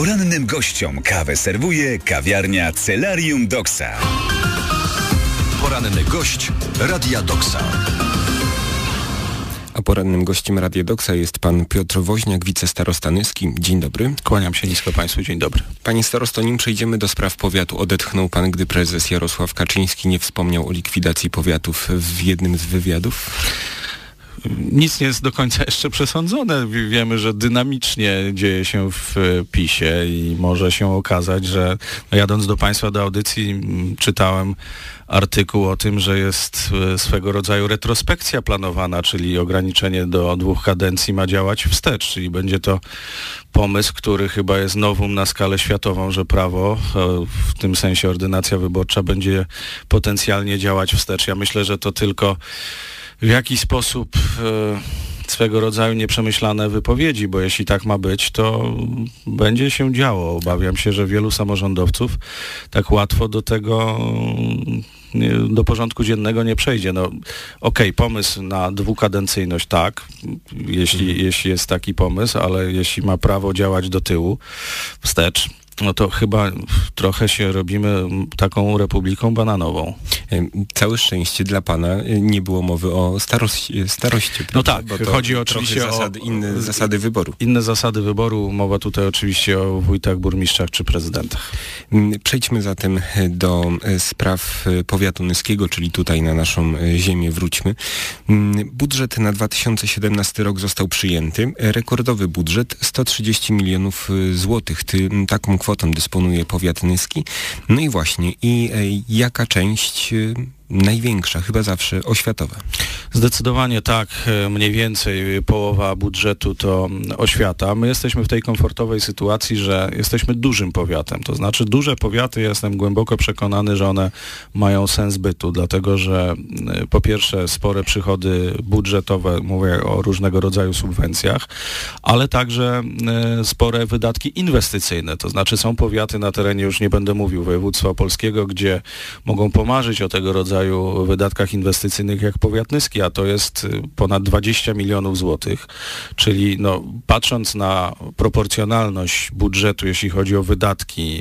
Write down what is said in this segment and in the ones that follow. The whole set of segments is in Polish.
Porannym gościom kawę serwuje kawiarnia Celarium Doxa. Poranny gość Radia Doxa. A porannym gościem Radia Doxa jest pan Piotr Woźniak, wicestarosta Nyski. Dzień dobry. Kłaniam się nisko państwu, dzień dobry. Panie starosto, nim przejdziemy do spraw powiatu, odetchnął pan, gdy prezes Jarosław Kaczyński nie wspomniał o likwidacji powiatów w jednym z wywiadów? Nic nie jest do końca jeszcze przesądzone. Wiemy, że dynamicznie dzieje się w PiS-ie i może się okazać, że jadąc do państwa do audycji czytałem artykuł o tym, że jest swego rodzaju retrospekcja planowana, czyli ograniczenie do 2 kadencji ma działać wstecz, czyli będzie to pomysł, który chyba jest nowum na skalę światową, że prawo, w tym sensie ordynacja wyborcza, będzie potencjalnie działać wstecz. Ja myślę, że to tylko w jakiś sposób swego rodzaju nieprzemyślane wypowiedzi, bo jeśli tak ma być, to będzie się działo. Obawiam się, że wielu samorządowców tak łatwo do tego, do porządku dziennego nie przejdzie. No, okej, pomysł na 2-kadencyjność, tak, jeśli jest taki pomysł, ale jeśli ma prawo działać do tyłu, wstecz, no to chyba trochę się robimy taką republiką bananową. Całe szczęście dla pana nie było mowy o staroście. No tak, bo chodzi oczywiście o inne zasady wyboru. Inne zasady wyboru, mowa tutaj oczywiście o wójtach, burmistrzach czy prezydentach. Przejdźmy zatem do spraw powiatu nyskiego, czyli tutaj na naszą ziemię wróćmy. Budżet na 2017 rok został przyjęty. Rekordowy budżet 130 milionów złotych. Taką kwotą dysponuje powiat nyski. No i właśnie, jaka część największa, chyba zawsze oświatowa? Zdecydowanie tak, mniej więcej połowa budżetu to oświata. My jesteśmy w tej komfortowej sytuacji, że jesteśmy dużym powiatem, to znaczy duże powiaty, ja jestem głęboko przekonany, że one mają sens bytu, dlatego że po pierwsze spore przychody budżetowe, mówię o różnego rodzaju subwencjach, ale także spore wydatki inwestycyjne, to znaczy są powiaty na terenie, już nie będę mówił, województwa opolskiego, gdzie mogą pomarzyć o tego rodzaju wydatkach inwestycyjnych jak powiat nyski, a to jest ponad 20 milionów złotych, czyli no, patrząc na proporcjonalność budżetu, jeśli chodzi o wydatki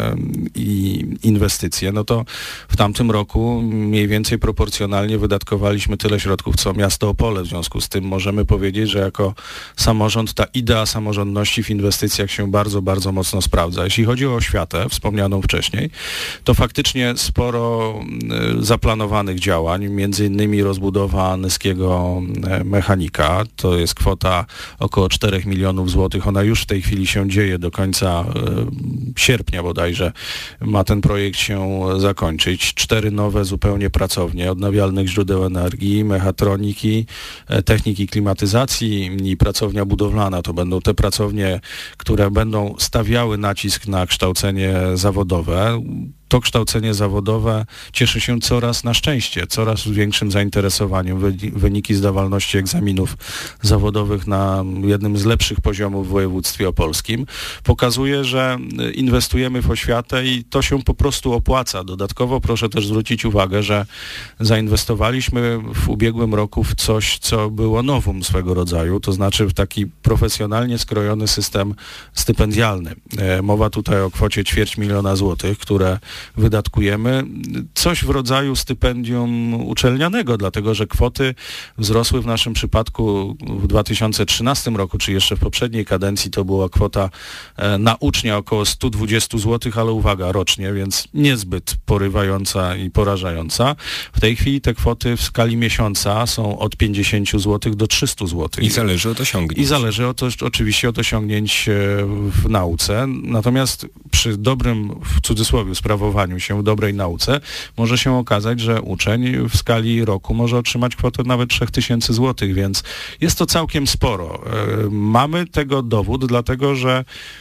i inwestycje, no to w tamtym roku mniej więcej proporcjonalnie wydatkowaliśmy tyle środków, co miasto Opole. W związku z tym możemy powiedzieć, że jako samorząd ta idea samorządności w inwestycjach się bardzo, bardzo mocno sprawdza. Jeśli chodzi o oświatę, wspomnianą wcześniej, to faktycznie sporo zaplanowanych działań, między innymi rozbudowa nyskiego mechanika, to jest kwota około 4 milionów złotych, ona już w tej chwili się dzieje, do końca sierpnia bodajże ma ten projekt się zakończyć. 4 nowe zupełnie pracownie odnawialnych źródeł energii, mechatroniki, techniki klimatyzacji i pracownia budowlana. To będą te pracownie, które będą stawiały nacisk na kształcenie zawodowe. To kształcenie zawodowe cieszy się na szczęście, coraz większym zainteresowaniem. Wyniki zdawalności egzaminów zawodowych na jednym z lepszych poziomów w województwie opolskim pokazuje, że inwestujemy w oświatę i to się po prostu opłaca. Dodatkowo proszę też zwrócić uwagę, że zainwestowaliśmy w ubiegłym roku w coś, co było nowum swego rodzaju, to znaczy w taki profesjonalnie skrojony system stypendialny. Mowa tutaj o kwocie 250 000 złotych, które wydatkujemy. Coś w rodzaju stypendium uczelnianego, dlatego że kwoty wzrosły w naszym przypadku w 2013 roku, czy jeszcze w poprzedniej kadencji to była kwota na ucznia około 120 zł, ale uwaga, rocznie, więc niezbyt porywająca i porażająca. W tej chwili te kwoty w skali miesiąca są od 50 zł do 300 zł. I zależy od osiągnięć. I zależy oczywiście od osiągnięć w nauce. Natomiast przy dobrym, w cudzysłowie, sprawowaniu się, dobrej nauce, może się okazać, że uczeń w skali roku może otrzymać kwotę nawet 3000 zł, więc jest to całkiem sporo. Mamy tego dowód, dlatego że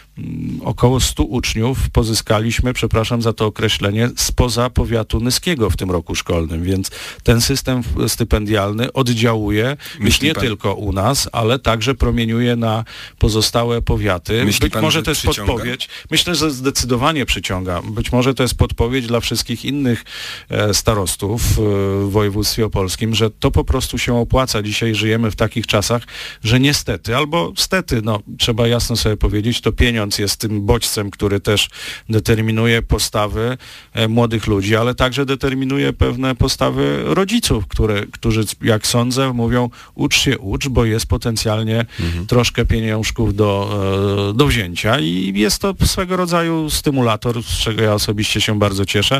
około 100 uczniów pozyskaliśmy, przepraszam za to określenie, spoza powiatu nyskiego w tym roku szkolnym, więc ten system stypendialny oddziałuje nie tylko u nas, ale także promieniuje na pozostałe powiaty. Być może to jest podpowiedź. Myślę, że zdecydowanie przyciąga. Być może to jest podpowiedź dla wszystkich innych starostów w województwie opolskim, że to po prostu się opłaca. Dzisiaj żyjemy w takich czasach, że niestety, albo stety, no trzeba jasno sobie powiedzieć, to pieniądz mówiąc, jest tym bodźcem, który też determinuje postawy młodych ludzi, ale także determinuje pewne postawy rodziców, którzy, jak sądzę, mówią ucz się, bo jest potencjalnie troszkę pieniążków do wzięcia i jest to swego rodzaju stymulator, z czego ja osobiście się bardzo cieszę.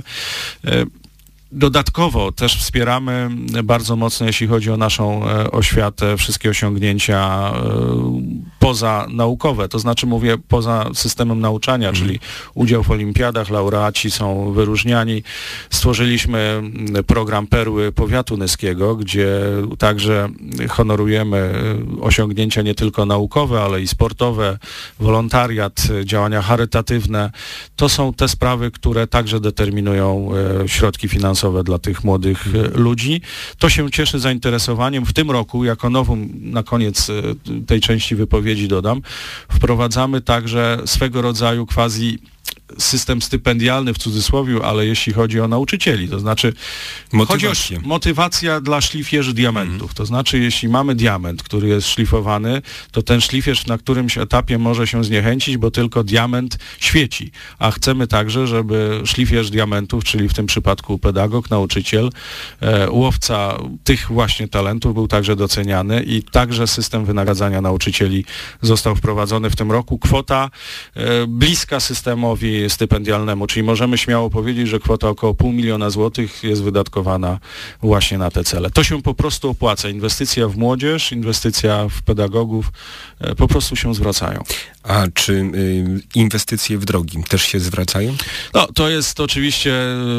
Dodatkowo też wspieramy bardzo mocno, jeśli chodzi o naszą oświatę, wszystkie osiągnięcia pozanaukowe, to znaczy mówię poza systemem nauczania, czyli udział w olimpiadach, laureaci są wyróżniani. Stworzyliśmy program Perły Powiatu Nyskiego, gdzie także honorujemy osiągnięcia nie tylko naukowe, ale i sportowe, wolontariat, działania charytatywne. To są te sprawy, które także determinują środki finansowe dla tych młodych ludzi. To się cieszy zainteresowaniem. W tym roku, jako nowum, na koniec tej części wypowiedzi dodam, wprowadzamy także swego rodzaju quasi system stypendialny w cudzysłowie, ale jeśli chodzi o nauczycieli, to znaczy chodzi o motywacja dla szlifierzy diamentów. To znaczy, jeśli mamy diament, który jest szlifowany, to ten szlifierz na którymś etapie może się zniechęcić, bo tylko diament świeci. A chcemy także, żeby szlifierz diamentów, czyli w tym przypadku pedagog, nauczyciel, łowca tych właśnie talentów był także doceniany i także system wynagradzania nauczycieli został wprowadzony w tym roku. Kwota bliska systemowi stypendialnemu, czyli możemy śmiało powiedzieć, że kwota około 500 000 złotych jest wydatkowana właśnie na te cele. To się po prostu opłaca. Inwestycja w młodzież, inwestycja w pedagogów po prostu się zwracają. A czy inwestycje w drogi też się zwracają? No, to jest oczywiście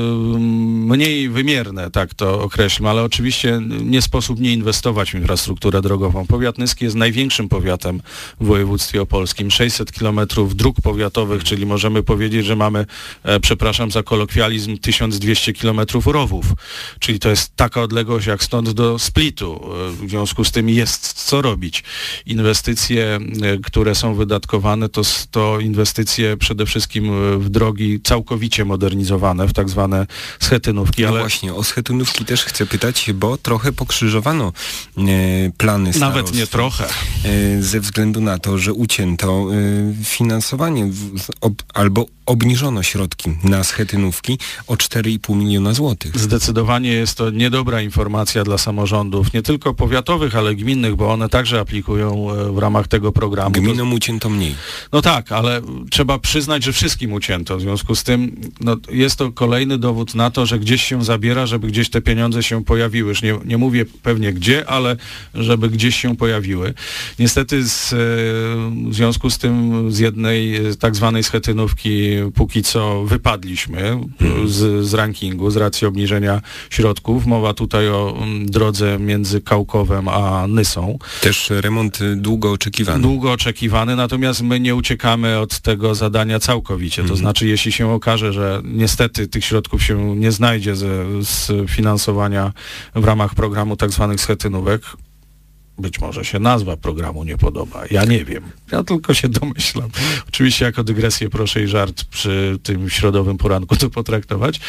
mniej wymierne, tak to określmy, ale oczywiście nie sposób nie inwestować w infrastrukturę drogową. Powiat nyski jest największym powiatem w województwie opolskim. 600 kilometrów dróg powiatowych, czyli możemy powiedzieć, że mamy, przepraszam za kolokwializm, 1200 kilometrów rowów. Czyli to jest taka odległość jak stąd do Splitu. W związku z tym jest co robić. Inwestycje, które są wydatkowane, to inwestycje przede wszystkim w drogi całkowicie modernizowane, w tak zwane schetynówki. No właśnie, o schetynówki też chcę pytać, bo trochę pokrzyżowano plany starostw. Nawet nie trochę. Ze względu na to, że ucięto finansowanie albo obniżono środki na schetynówki o 4,5 miliona złotych. Zdecydowanie jest to niedobra informacja dla samorządów, nie tylko powiatowych, ale gminnych, bo one także aplikują w ramach tego programu. Gminom ucięto mniej. No tak, ale trzeba przyznać, że wszystkim ucięto. W związku z tym jest to kolejny dowód na to, że gdzieś się zabiera, żeby gdzieś te pieniądze się pojawiły. Już nie mówię pewnie gdzie, ale żeby gdzieś się pojawiły. Niestety w związku z tym z jednej tak zwanej schetynówki póki co wypadliśmy z rankingu z racji obniżenia środków. Mowa tutaj o drodze między Kałkowem a Nysą. Też remont długo oczekiwany. Długo oczekiwany, natomiast my nie uciekamy od tego zadania całkowicie. To znaczy, jeśli się okaże, że niestety tych środków się nie znajdzie z finansowania w ramach programu tak zwanych schetynówek, być może się nazwa programu nie podoba. Ja nie wiem. Ja tylko się domyślam. Oczywiście jako dygresję proszę i żart przy tym środowym poranku to potraktować.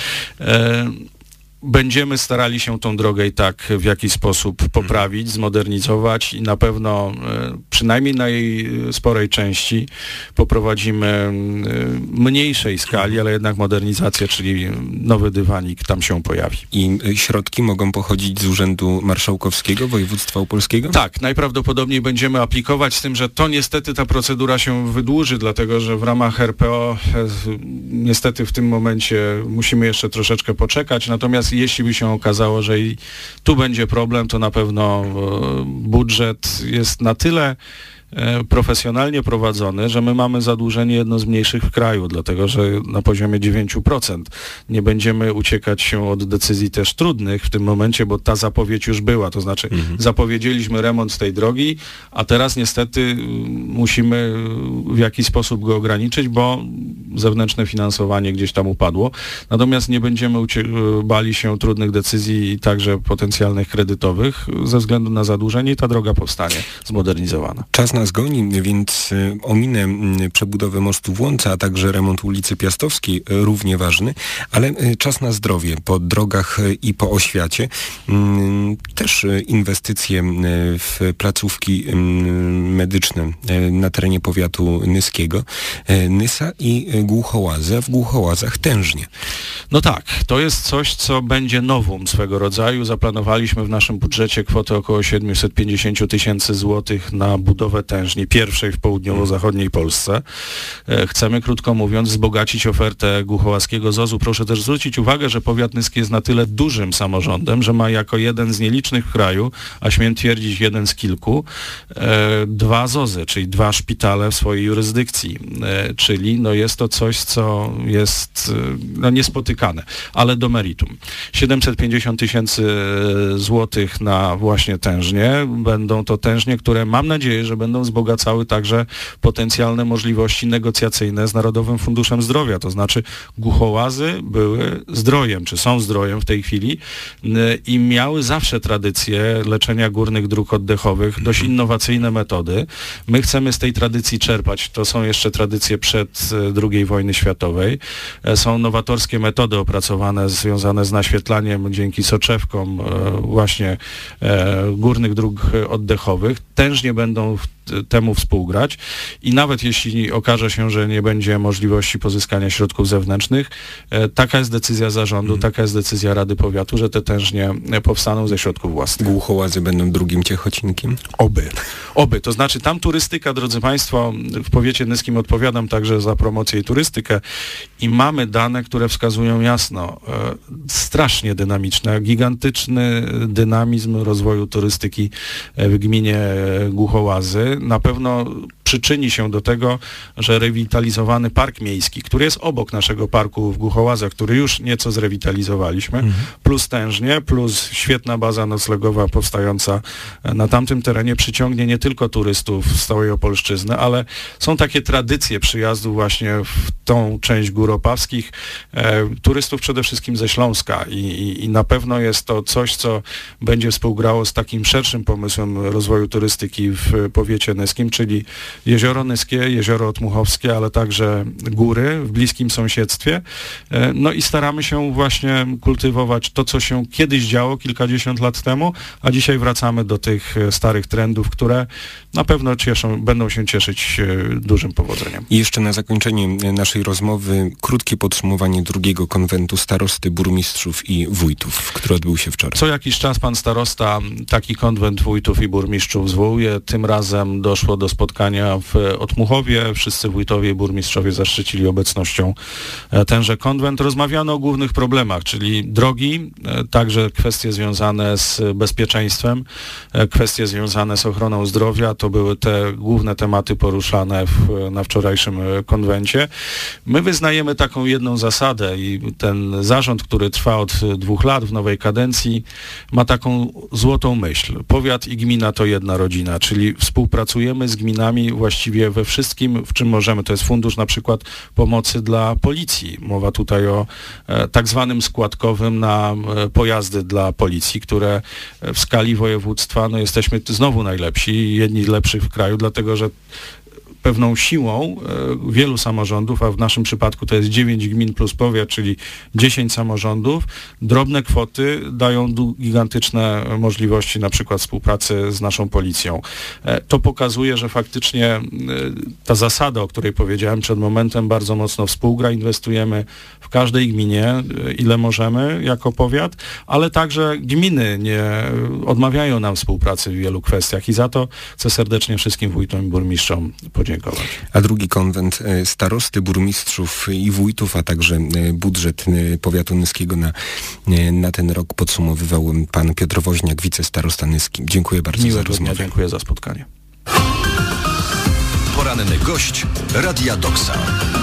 Będziemy starali się tą drogę i tak w jakiś sposób poprawić, zmodernizować i na pewno przynajmniej na jej sporej części poprowadzimy mniejszej skali, ale jednak modernizację, czyli nowy dywanik tam się pojawi. I środki mogą pochodzić z Urzędu Marszałkowskiego Województwa Opolskiego? Tak, najprawdopodobniej będziemy aplikować, z tym, że to niestety ta procedura się wydłuży, dlatego że w ramach RPO niestety w tym momencie musimy jeszcze troszeczkę poczekać, natomiast jeśli by się okazało, że i tu będzie problem, to na pewno budżet jest na tyle profesjonalnie prowadzony, że my mamy zadłużenie jedno z mniejszych w kraju, dlatego że na poziomie 9%. Nie będziemy uciekać się od decyzji też trudnych w tym momencie, bo ta zapowiedź już była, to znaczy zapowiedzieliśmy remont tej drogi, a teraz niestety musimy w jakiś sposób go ograniczyć, bo zewnętrzne finansowanie gdzieś tam upadło. Natomiast nie będziemy bali się trudnych decyzji i także potencjalnych kredytowych ze względu na zadłużenie i ta droga powstanie zmodernizowana. Czas nas goni, więc ominę przebudowę mostu w Łące, a także remont ulicy Piastowskiej, równie ważny, ale czas na zdrowie po drogach i po oświacie. Też inwestycje w placówki medyczne na terenie powiatu nyskiego, Nysa i Głuchołazy, a w Głuchołazach Tężnie. No tak, to jest coś, co będzie nowum swego rodzaju. Zaplanowaliśmy w naszym budżecie kwotę około 750 000 złotych na budowę tężni, pierwszej w południowo-zachodniej Polsce. Chcemy, krótko mówiąc, wzbogacić ofertę głuchołaskiego ZOZ-u. Proszę też zwrócić uwagę, że powiat nyski jest na tyle dużym samorządem, że ma jako jeden z nielicznych w kraju, a śmiem twierdzić jeden z kilku, 2 ZOZ-y, czyli 2 szpitale w swojej jurysdykcji. Czyli jest to coś, co jest niespotykane. Ale do meritum. 750 000 złotych na właśnie tężnie. Będą to tężnie, które mam nadzieję, że będą wzbogacały także potencjalne możliwości negocjacyjne z Narodowym Funduszem Zdrowia. To znaczy Głuchołazy były zdrojem, czy są zdrojem w tej chwili i miały zawsze tradycję leczenia górnych dróg oddechowych, dość innowacyjne metody. My chcemy z tej tradycji czerpać. To są jeszcze tradycje przed II wojny światowej. Są nowatorskie metody opracowane, związane z naświetlaniem dzięki soczewkom właśnie górnych dróg oddechowych. Tężnie będą temu współgrać i nawet jeśli okaże się, że nie będzie możliwości pozyskania środków zewnętrznych, taka jest decyzja zarządu, taka jest decyzja Rady Powiatu, że te tężnie powstaną ze środków własnych. Głuchołazy będą drugim Ciechocinkiem? Oby. To znaczy tam turystyka, drodzy Państwo, w powiecie nyskim odpowiadam także za promocję i turystykę i mamy dane, które wskazują jasno, strasznie dynamiczne, gigantyczny dynamizm rozwoju turystyki w gminie Głuchołazy. Na pewno przyczyni się do tego, że rewitalizowany park miejski, który jest obok naszego parku w Głuchołazach, który już nieco zrewitalizowaliśmy, plus tężnie, plus świetna baza noclegowa powstająca na tamtym terenie przyciągnie nie tylko turystów z całej Opolszczyzny, ale są takie tradycje przyjazdu właśnie w tą część gór opawskich, turystów przede wszystkim ze Śląska i na pewno jest to coś, co będzie współgrało z takim szerszym pomysłem rozwoju turystyki w powiecie nyskim, czyli Jezioro Nyskie, Jezioro Otmuchowskie, ale także góry w bliskim sąsiedztwie. No i staramy się właśnie kultywować to, co się kiedyś działo kilkadziesiąt lat temu, a dzisiaj wracamy do tych starych trendów, które na pewno będą się cieszyć dużym powodzeniem. I jeszcze na zakończenie naszej rozmowy krótkie podsumowanie drugiego konwentu starosty, burmistrzów i wójtów, który odbył się wczoraj. Co jakiś czas pan starosta taki konwent wójtów i burmistrzów zwołuje. Tym razem doszło do spotkania w Otmuchowie. Wszyscy wójtowie i burmistrzowie zaszczycili obecnością tenże konwent. Rozmawiano o głównych problemach, czyli drogi, także kwestie związane z bezpieczeństwem, kwestie związane z ochroną zdrowia. To były te główne tematy poruszane na wczorajszym konwencie. My wyznajemy taką jedną zasadę i ten zarząd, który trwa od 2 lat w nowej kadencji, ma taką złotą myśl. Powiat i gmina to jedna rodzina, czyli współpracujemy z gminami właściwie we wszystkim, w czym możemy. To jest fundusz na przykład pomocy dla policji. Mowa tutaj o tak zwanym składkowym na pojazdy dla policji, które w skali województwa jesteśmy znowu najlepsi, jedni z lepszych w kraju, dlatego że pewną siłą wielu samorządów, a w naszym przypadku to jest 9 gmin plus powiat, czyli 10 samorządów, drobne kwoty dają gigantyczne możliwości na przykład współpracy z naszą policją. To pokazuje, że faktycznie ta zasada, o której powiedziałem przed momentem, bardzo mocno współgra. Inwestujemy w każdej gminie, ile możemy jako powiat, ale także gminy nie odmawiają nam współpracy w wielu kwestiach i za to chcę serdecznie wszystkim wójtom i burmistrzom podziękować. A drugi konwent starosty, burmistrzów i wójtów, a także budżet powiatu nyskiego na ten rok podsumowywał pan Piotr Woźniak, wicestarosta nyski. Dziękuję bardzo za rozmowę. Dziękuję za spotkanie. Poranny gość Radia Doksa.